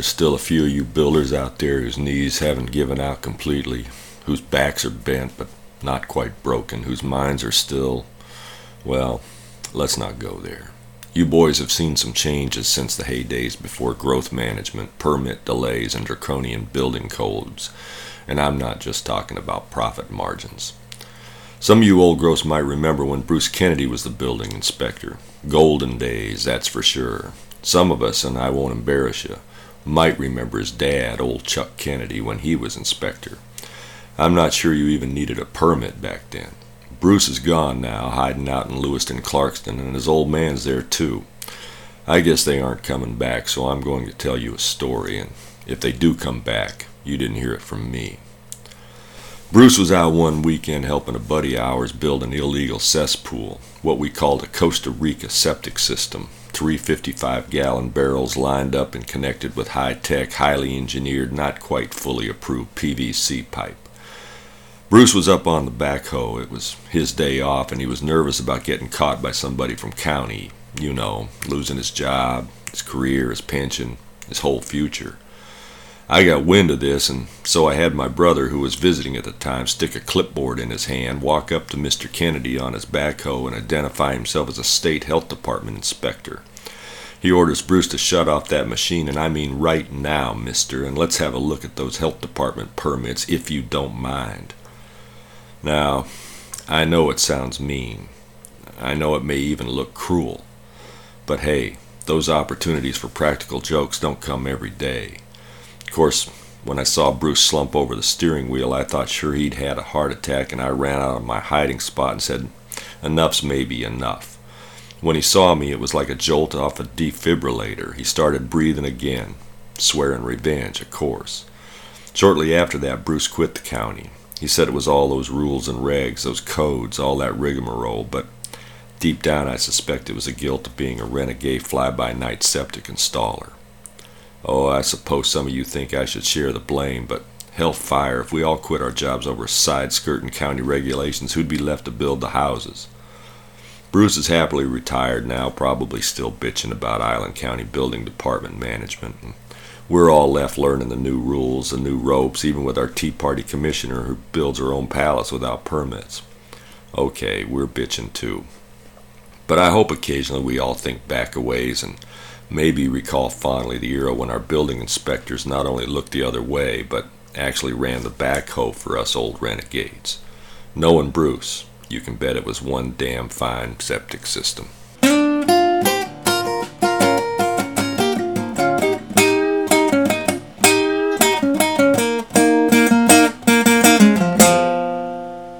there's still a few of you builders out there whose knees haven't given out completely, whose backs are bent but not quite broken, whose minds are still, well, let's not go there. You boys have seen some changes since the heydays before growth management, permit delays, and draconian building codes, and I'm not just talking about profit margins. Some of you old gross might remember when Bruce Kennedy was the building inspector. Golden days, that's for sure. Some of us, and I won't embarrass you, might remember his dad, old Chuck Kennedy, when he was inspector. I'm not sure you even needed a permit back then. Bruce is gone now, hiding out in Lewiston, Clarkston, and his old man's there too. I guess they aren't coming back, so I'm going to tell you a story, and if they do come back, you didn't hear it from me. Bruce was out one weekend helping a buddy of ours build an illegal cesspool, what we called a Costa Rica septic system. 355-gallon barrels lined up and connected with high-tech, highly engineered, not quite fully approved PVC pipe. Bruce was up on the backhoe. It was his day off, and he was nervous about getting caught by somebody from county. You know, losing his job, his career, his pension, his whole future. I got wind of this, and so I had my brother, who was visiting at the time, stick a clipboard in his hand, walk up to Mr. Kennedy on his backhoe, and identify himself as a state health department inspector. He orders Bruce to shut off that machine, and I mean right now, mister, and let's have a look at those health department permits, if you don't mind. Now, I know it sounds mean. I know it may even look cruel. But hey, those opportunities for practical jokes don't come every day. Of course, when I saw Bruce slump over the steering wheel, I thought sure he'd had a heart attack, and I ran out of my hiding spot and said, enough's maybe enough. When he saw me, it was like a jolt off a defibrillator. He started breathing again, swearing revenge, of course. Shortly after that, Bruce quit the county. He said it was all those rules and regs, those codes, all that rigmarole, but deep down I suspect it was the guilt of being a renegade fly-by-night septic installer. Oh, I suppose some of you think I should share the blame, but hellfire, if we all quit our jobs over side-skirting county regulations, who'd be left to build the houses? Bruce is happily retired now, probably still bitching about Island County Building Department management. And we're all left learning the new rules, the new ropes, even with our Tea Party commissioner who builds her own palace without permits. Okay, we're bitching too. But I hope occasionally we all think back a ways and maybe recall fondly the era when our building inspectors not only looked the other way, but actually ran the backhoe for us old renegades. Knowing Bruce, you can bet it was one damn fine septic system.